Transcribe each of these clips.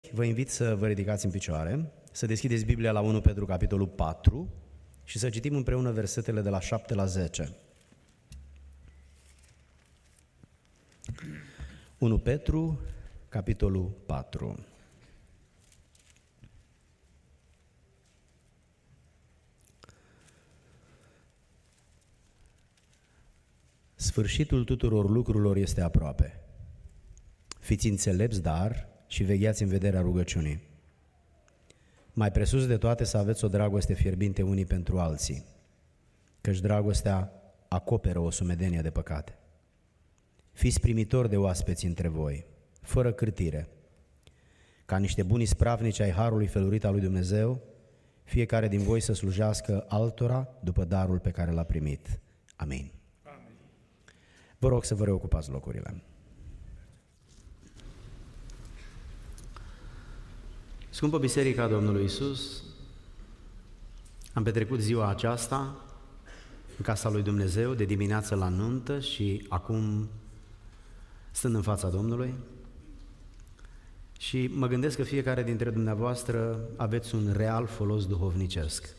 vă invit să vă ridicați în picioare, să deschideți Biblia la 1 Petru, capitolul 4 și să citim împreună versetele de la 7 la 10. 1 Petru, capitolul 4. Sfârșitul tuturor lucrurilor este aproape. Fiți înțelepți, dar și vegheați în vederea rugăciunii. Mai presus de toate să aveți o dragoste fierbinte unii pentru alții, căci dragostea acoperă o sumedenie de păcate. Fiți primitori de oaspeți între voi, fără cârtire, ca niște buni ispravnici ai harului felurit al lui Dumnezeu, fiecare din voi să slujească altora după darul pe care l-a primit. Amin. Amin. Vă rog să vă reocupați locurile. Scumpă Biserica Domnului Iisus, am petrecut ziua aceasta în casa lui Dumnezeu, de dimineață la nuntă și acum stând în fața Domnului și mă gândesc că fiecare dintre dumneavoastră aveți un real folos duhovnicesc.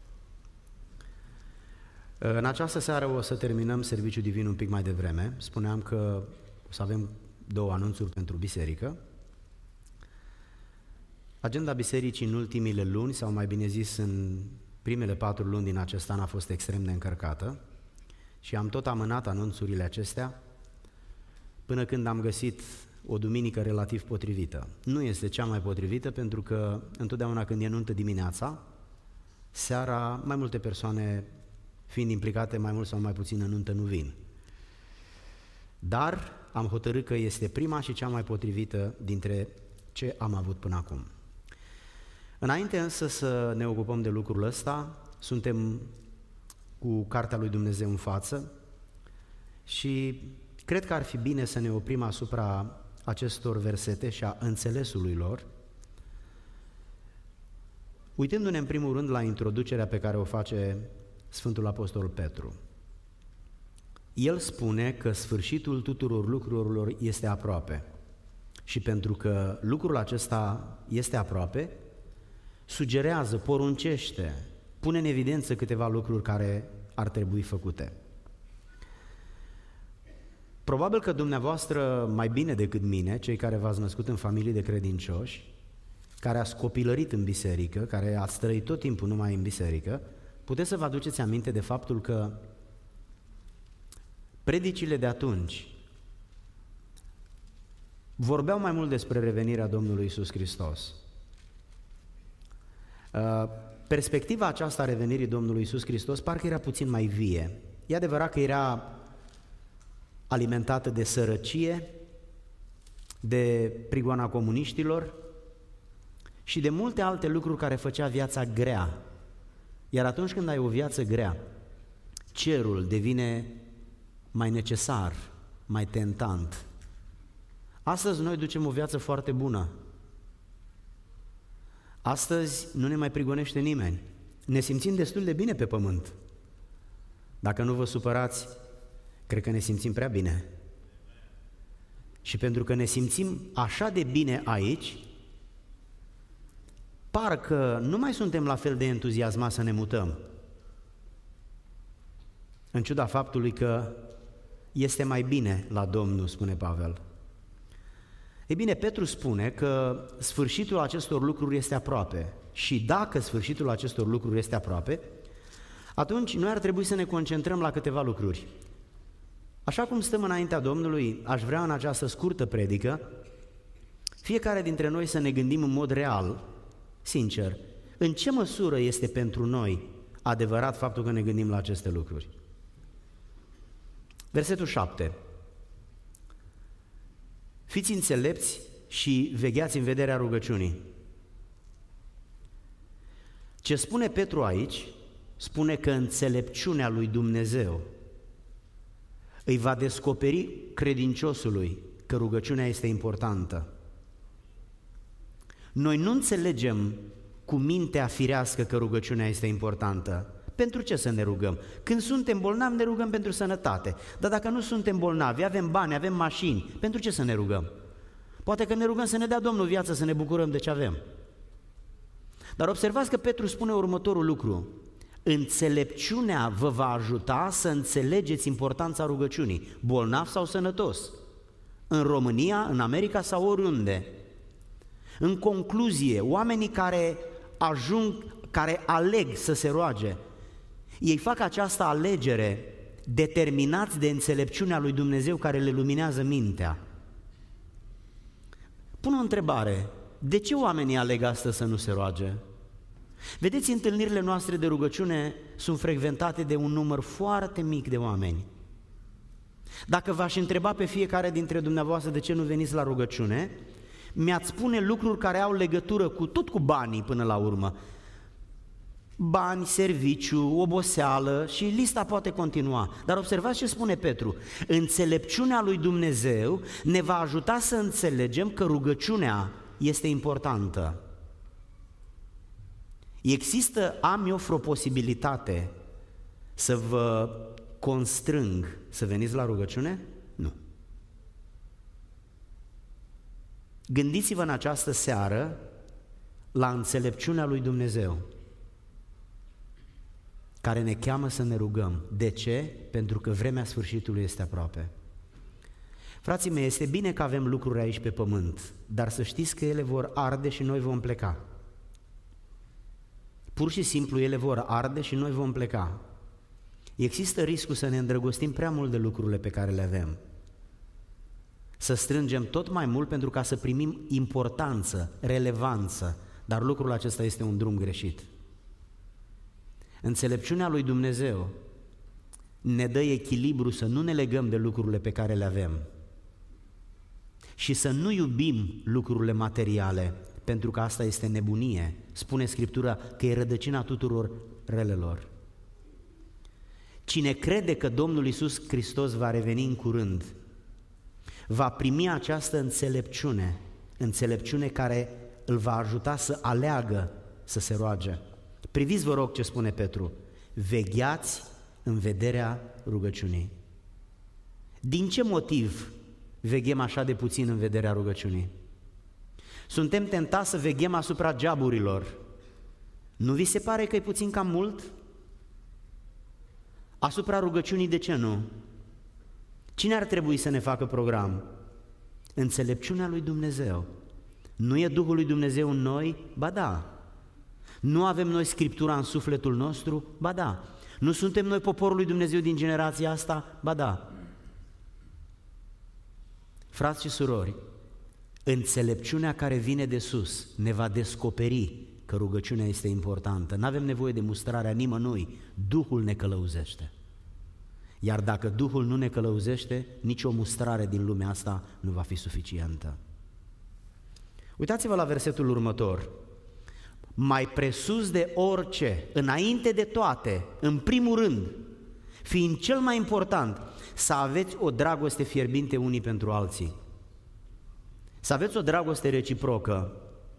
În această seară o să terminăm serviciul divin un pic mai devreme. Spuneam că o să avem 2 anunțuri pentru biserică. Agenda bisericii în ultimile luni, sau mai bine zis în primele 4 luni din acest an, a fost extrem de încărcată și am tot amânat anunțurile acestea până când am găsit o duminică relativ potrivită. Nu este cea mai potrivită pentru că întotdeauna când e nuntă dimineața, seara mai multe persoane, fiind implicate mai mult sau mai puțin în nuntă, nu vin. Dar am hotărât că este prima și cea mai potrivită dintre ce am avut până acum. Înainte însă să ne ocupăm de lucrul ăsta, suntem cu Cartea lui Dumnezeu în față și cred că ar fi bine să ne oprim asupra acestor versete și a înțelesului lor, uitându-ne în primul rând la introducerea pe care o face Sfântul Apostol Petru. El spune că sfârșitul tuturor lucrurilor este aproape și pentru că lucrul acesta este aproape, sugerează, poruncește, pune în evidență câteva lucruri care ar trebui făcute. Probabil că dumneavoastră, mai bine decât mine, cei care v-ați născut în familii de credincioși, care ați copilărit în biserică, care ați trăit tot timpul numai în biserică, puteți să vă aduceți aminte de faptul că predicile de atunci vorbeau mai mult despre revenirea Domnului Iisus Hristos. Perspectiva aceasta a revenirii Domnului Iisus Hristos parcă era puțin mai vie. E adevărat că era alimentată de sărăcie, de prigoana comuniștilor și de multe alte lucruri care făcea viața grea. Iar atunci când ai o viață grea, cerul devine mai necesar, mai tentant. Astăzi noi ducem o viață foarte bună. Astăzi nu ne mai prigonește nimeni. Ne simțim destul de bine pe pământ. Dacă nu vă supărați, cred că ne simțim prea bine. Și pentru că ne simțim așa de bine aici, parcă nu mai suntem la fel de entuziasmați să ne mutăm. În ciuda faptului că este mai bine la Domnul, spune Pavel. Ei bine, Petru spune că sfârșitul acestor lucruri este aproape și dacă sfârșitul acestor lucruri este aproape, atunci noi ar trebui să ne concentrăm la câteva lucruri. Așa cum stăm înaintea Domnului, aș vrea în această scurtă predică, fiecare dintre noi să ne gândim în mod real, sincer, în ce măsură este pentru noi adevărat faptul că ne gândim la aceste lucruri. Versetul 7. Fiți înțelepți și vegheați în vederea rugăciunii. Ce spune Petru aici, spune că înțelepciunea lui Dumnezeu îi va descoperi credinciosului că rugăciunea este importantă. Noi nu înțelegem cu mintea firească că rugăciunea este importantă. Pentru ce să ne rugăm? Când suntem bolnavi, ne rugăm pentru sănătate. Dar dacă nu suntem bolnavi, avem bani, avem mașini, pentru ce să ne rugăm? Poate că ne rugăm să ne dea Domnul viață, să ne bucurăm de ce avem. Dar observați că Petru spune următorul lucru: înțelepciunea vă va ajuta să înțelegeți importanța rugăciunii, bolnav sau sănătos, în România, în America sau oriunde. În concluzie, oamenii care aleg să se roage, ei fac această alegere determinați de înțelepciunea lui Dumnezeu care le luminează mintea. Pun o întrebare: de ce oamenii aleg astăzi să nu se roage? Vedeți, întâlnirile noastre de rugăciune sunt frecventate de un număr foarte mic de oameni. Dacă v-aș întreba pe fiecare dintre dumneavoastră de ce nu veniți la rugăciune, mi-ați spune lucruri care au legătură cu banii până la urmă. Bani, serviciu, oboseală și lista poate continua. Dar observați ce spune Petru: înțelepciunea lui Dumnezeu ne va ajuta să înțelegem că rugăciunea este importantă. Am eu vreo posibilitate să vă constrâng să veniți la rugăciune? Nu. Gândiți-vă în această seară la înțelepciunea lui Dumnezeu, care ne cheamă să ne rugăm. De ce? Pentru că vremea sfârșitului este aproape. Frații mei, este bine că avem lucruri aici pe pământ, dar să știți că ele vor arde și noi vom pleca. Pur și simplu ele vor arde și noi vom pleca. Există riscul să ne îndrăgostim prea mult de lucrurile pe care le avem, să strângem tot mai mult pentru ca să primim importanță, relevanță, dar lucrul acesta este un drum greșit. Înțelepciunea lui Dumnezeu ne dă echilibru să nu ne legăm de lucrurile pe care le avem și să nu iubim lucrurile materiale, pentru că asta este nebunie. Spune Scriptura că e rădăcina tuturor relelor. Cine crede că Domnul Iisus Hristos va reveni în curând, va primi această înțelepciune care îl va ajuta să aleagă să se roage. Priviți, vă rog, ce spune Petru: vegheați în vederea rugăciunii. Din ce motiv veghem așa de puțin în vederea rugăciunii? Suntem tentați să veghem asupra geaburilor. Nu vi se pare că e puțin cam mult? Asupra rugăciunii, de ce nu? Cine ar trebui să ne facă program? Înțelepciunea lui Dumnezeu. Nu e Duhul lui Dumnezeu în noi? Ba da. Nu avem noi Scriptura în sufletul nostru? Ba da. Nu suntem noi poporul lui Dumnezeu din generația asta? Ba da. Frați și surori, înțelepciunea care vine de sus ne va descoperi că rugăciunea este importantă. Nu avem nevoie de mustrarea nimănui, Duhul ne călăuzește. Iar dacă Duhul nu ne călăuzește, nicio mustrare din lumea asta nu va fi suficientă. Uitați-vă la versetul următor: mai presus de orice, înainte de toate, în primul rând, fiind cel mai important, să aveți o dragoste fierbinte unii pentru alții. Să aveți o dragoste reciprocă.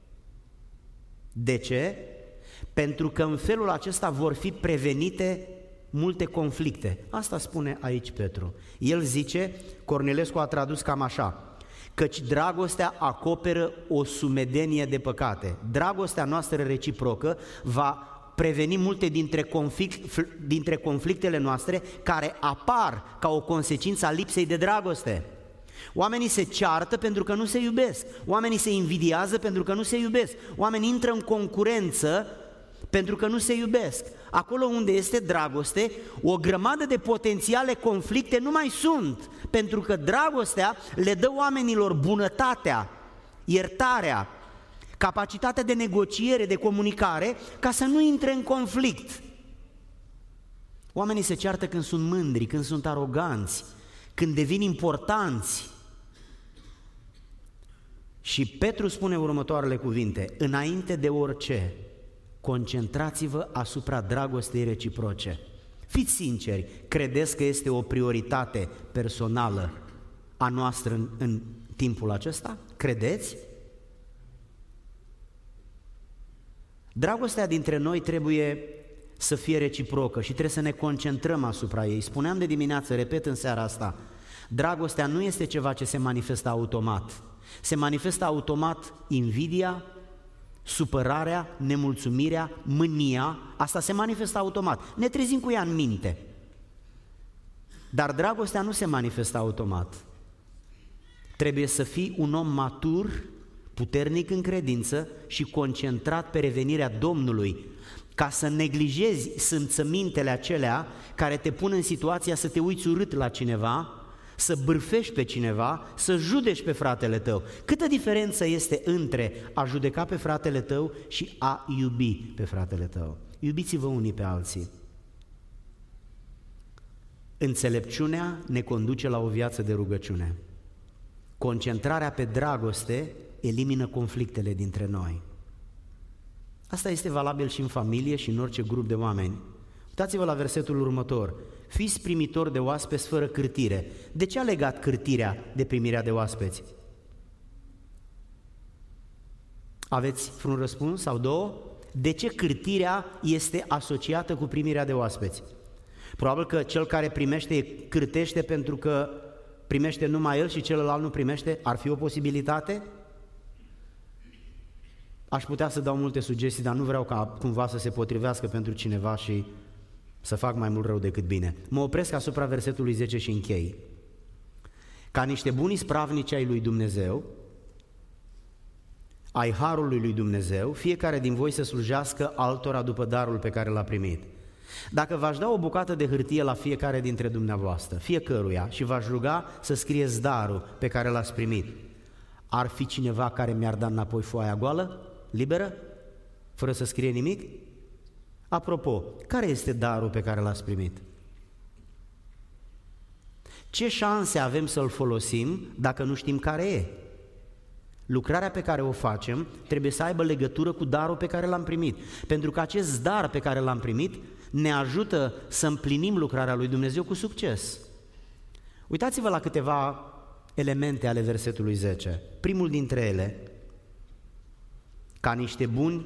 De ce? Pentru că în felul acesta vor fi prevenite multe conflicte. Asta spune aici Petru. El zice, Cornilescu a tradus cam așa: căci dragostea acoperă o sumedenie de păcate. Dragostea noastră reciprocă va preveni multe dintre conflictele noastre care apar ca o consecință a lipsei de dragoste. Oamenii se ceartă pentru că nu se iubesc, oamenii se invidiază pentru că nu se iubesc, oamenii intră în concurență pentru că nu se iubesc. Acolo unde este dragoste, o grămadă de potențiale conflicte nu mai sunt, pentru că dragostea le dă oamenilor bunătatea, iertarea, capacitatea de negociere, de comunicare, ca să nu intre în conflict. Oamenii se ceartă când sunt mândri, când sunt aroganți, când devin importanți. Și Petru spune următoarele cuvinte: înainte de orice, concentrați-vă asupra dragostei reciproce. Fiți sinceri, credeți că este o prioritate personală a noastră în timpul acesta? Credeți? Dragostea dintre noi trebuie să fie reciprocă și trebuie să ne concentrăm asupra ei. Spuneam de dimineață, repet în seara asta, dragostea nu este ceva ce se manifestă automat. Se manifestă automat invidia, supărarea, nemulțumirea, mânia, asta se manifestă automat. Ne trezim cu ea în minte. Dar dragostea nu se manifestă automat. Trebuie să fii un om matur, puternic în credință și concentrat pe revenirea Domnului, ca să neglijezi simțămintele acelea care te pun în situația să te uiți urât la cineva, să bârfești pe cineva, să judeci pe fratele tău. Câtă diferență este între a judeca pe fratele tău și a iubi pe fratele tău? Iubiți-vă unii pe alții. Înțelepciunea ne conduce la o viață de rugăciune. Concentrarea pe dragoste elimină conflictele dintre noi. Asta este valabil și în familie și în orice grup de oameni. Uitați-vă la versetul următor. Fiți primitori de oaspeți fără cârtire. De ce a legat cârtirea de primirea de oaspeți? Aveți vreun răspuns sau două? De ce cârtirea este asociată cu primirea de oaspeți? Probabil că cel care primește cârtește pentru că primește numai el și celălalt nu primește? Ar fi o posibilitate? Aș putea să dau multe sugestii, dar nu vreau ca cumva să se potrivească pentru cineva și să fac mai mult rău decât bine. Mă opresc asupra versetului 10 și închei. Ca niște buni ispravnici ai lui Dumnezeu, ai harului lui Dumnezeu, fiecare din voi să slujească altora după darul pe care l-a primit. Dacă v-aș da o bucată de hârtie la fiecare dintre dumneavoastră, fiecăruia, și v-aș ruga să scrieți darul pe care l-ați primit, ar fi cineva care mi-ar da înapoi foaia goală, liberă, fără să scrie nimic? Apropo, care este darul pe care l-ați primit? Ce șanse avem să-l folosim dacă nu știm care e? Lucrarea pe care o facem trebuie să aibă legătură cu darul pe care l-am primit, pentru că acest dar pe care l-am primit ne ajută să împlinim lucrarea lui Dumnezeu cu succes. Uitați-vă la câteva elemente ale versetului 10. Primul dintre ele, ca niște buni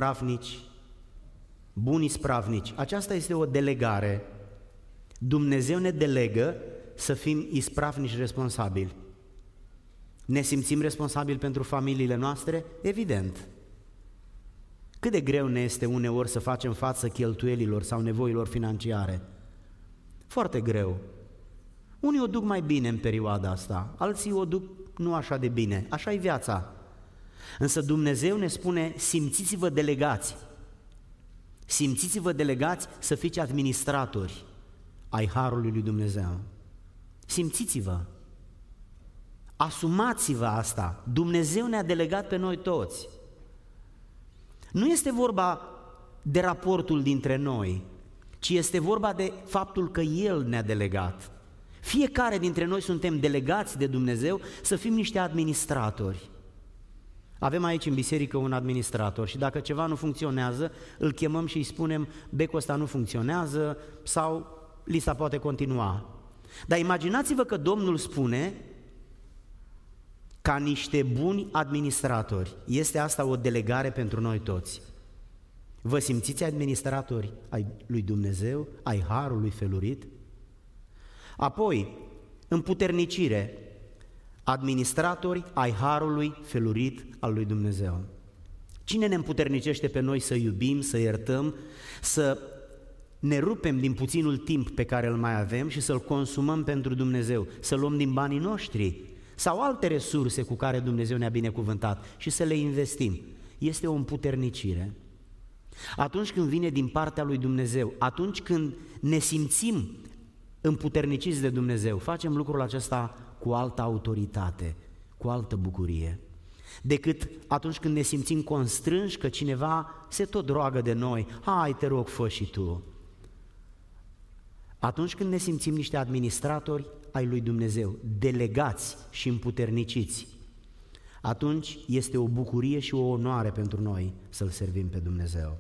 ispravnici. Aceasta este o delegare. Dumnezeu ne delegă să fim ispravnici responsabili. Ne simțim responsabili pentru familiile noastre? Evident. Cât de greu ne este uneori să facem față cheltuielilor sau nevoilor financiare? Foarte greu. Unii o duc mai bine în perioada asta, alții o duc nu așa de bine. Așa e viața. Însă Dumnezeu ne spune, simțiți-vă delegați. Simțiți-vă delegați să fiți administratori ai harului lui Dumnezeu. Simțiți-vă. Asumați-vă asta. Dumnezeu ne-a delegat pe noi toți. Nu este vorba de raportul dintre noi, ci este vorba de faptul că El ne-a delegat. Fiecare dintre noi suntem delegați de Dumnezeu să fim niște administratori. Avem aici în biserică un administrator și dacă ceva nu funcționează, îl chemăm și îi spunem, becul ăsta nu funcționează sau lista poate continua. Dar imaginați-vă că Domnul spune, ca niște buni administratori. Este asta o delegare pentru noi toți. Vă simțiți administratori ai lui Dumnezeu, ai harului felurit? Apoi, împuternicire, administratori ai harului felurit al lui Dumnezeu. Cine ne împuternicește pe noi să iubim, să iertăm, să ne rupem din puținul timp pe care îl mai avem și să-l consumăm pentru Dumnezeu, să luăm din banii noștri sau alte resurse cu care Dumnezeu ne-a binecuvântat și să le investim? Este o împuternicire. Atunci când vine din partea lui Dumnezeu, atunci când ne simțim împuterniciți de Dumnezeu, facem lucrul acesta cu altă autoritate, cu altă bucurie, decât atunci când ne simțim constrânși că cineva se tot roagă de noi, hai te rog, fă și tu. Atunci când ne simțim niște administratori ai lui Dumnezeu, delegați și împuterniciți, atunci este o bucurie și o onoare pentru noi să-L servim pe Dumnezeu.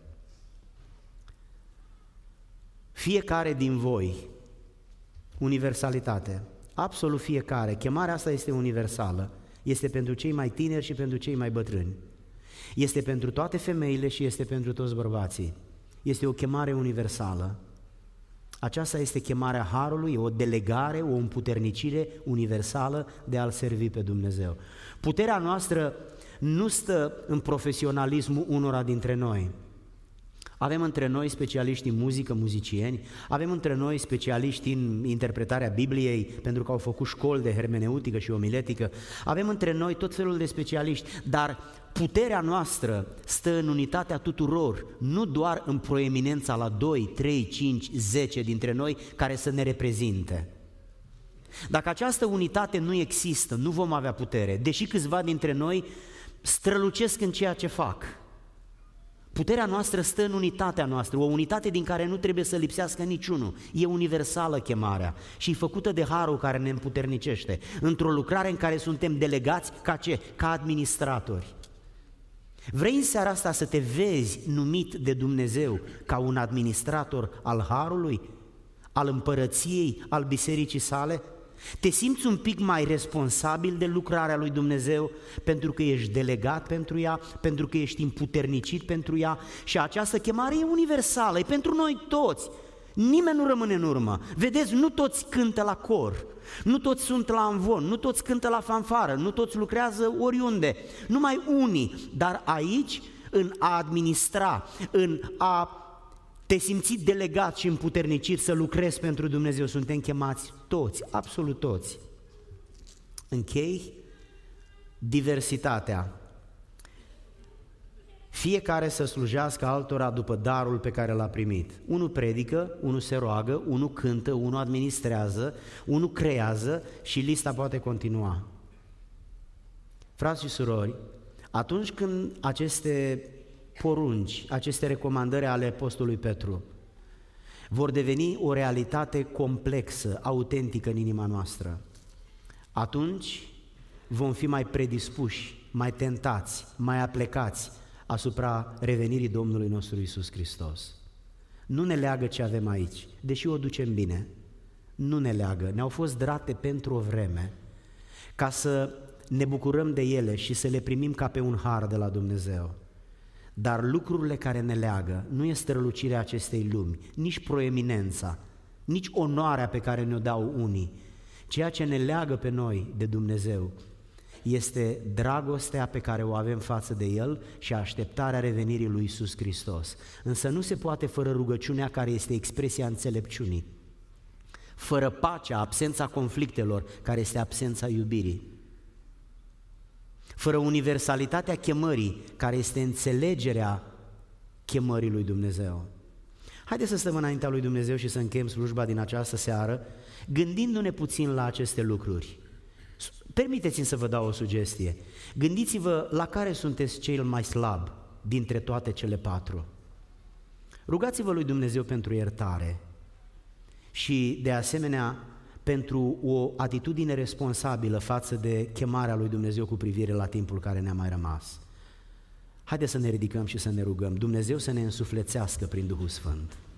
Fiecare din voi, universalitate, absolut fiecare, chemarea asta este universală, este pentru cei mai tineri și pentru cei mai bătrâni, este pentru toate femeile și este pentru toți bărbații, este o chemare universală. Aceasta este chemarea Harului, o delegare, o împuternicire universală de a-L servi pe Dumnezeu. Puterea noastră nu stă în profesionalismul unora dintre noi. Avem între noi specialiști în muzică, muzicieni, avem între noi specialiști în interpretarea Bibliei, pentru că au făcut școli de hermeneutică și omiletică, avem între noi tot felul de specialiști, dar puterea noastră stă în unitatea tuturor, nu doar în proeminența la 2, 3, 5, 10 dintre noi care să ne reprezinte. Dacă această unitate nu există, nu vom avea putere, deși câțiva dintre noi strălucesc în ceea ce fac. Puterea noastră stă în unitatea noastră, o unitate din care nu trebuie să lipsească niciunul. E universală chemarea și e făcută de Harul care ne împuternicește, într-o lucrare în care suntem delegați ca ce? Ca administratori. Vrei în seara asta să te vezi numit de Dumnezeu ca un administrator al Harului, al împărăției, al bisericii sale? Te simți un pic mai responsabil de lucrarea lui Dumnezeu pentru că ești delegat pentru ea, pentru că ești împuternicit pentru ea și această chemare e universală, e pentru noi toți. Nimeni nu rămâne în urmă. Vedeți, nu toți cântă la cor, nu toți sunt la amvon, nu toți cântă la fanfară, nu toți lucrează oriunde, numai unii, dar aici, în a administra, în a te simți delegat și împuternicit să lucrezi pentru Dumnezeu, suntem chemați toți, absolut toți. Închei, diversitatea. Fiecare să slujească altora după darul pe care l-a primit. Unul predică, unul se roagă, unul cântă, unul administrează, unul creează și lista poate continua. Frați și surori, atunci când aceste porunci, aceste recomandări ale apostolului Petru vor deveni o realitate complexă, autentică în inima noastră, atunci vom fi mai predispuși, mai tentați, mai aplecați asupra revenirii Domnului nostru Iisus Hristos. Nu ne leagă ce avem aici, deși o ducem bine, nu ne leagă, ne-au fost date pentru o vreme ca să ne bucurăm de ele și să le primim ca pe un har de la Dumnezeu. Dar lucrurile care ne leagă nu este strălucirea acestei lumi, nici proeminența, nici onoarea pe care ne-o dau unii. Ceea ce ne leagă pe noi de Dumnezeu este dragostea pe care o avem față de El și așteptarea revenirii lui Iisus Hristos. Însă nu se poate fără rugăciunea care este expresia înțelepciunii, fără pacea, absența conflictelor, care este absența iubirii, fără universalitatea chemării, care este înțelegerea chemării lui Dumnezeu. Haideți să stăm înaintea lui Dumnezeu și să încheiem slujba din această seară, gândindu-ne puțin la aceste lucruri. Permiteți-mi să vă dau o sugestie. Gândiți-vă la care sunteți cel mai slab dintre toate cele 4. Rugați-vă lui Dumnezeu pentru iertare și, de asemenea, pentru o atitudine responsabilă față de chemarea lui Dumnezeu cu privire la timpul care ne-a mai rămas. Haideți să ne ridicăm și să ne rugăm. Dumnezeu să ne însuflețească prin Duhul Sfânt.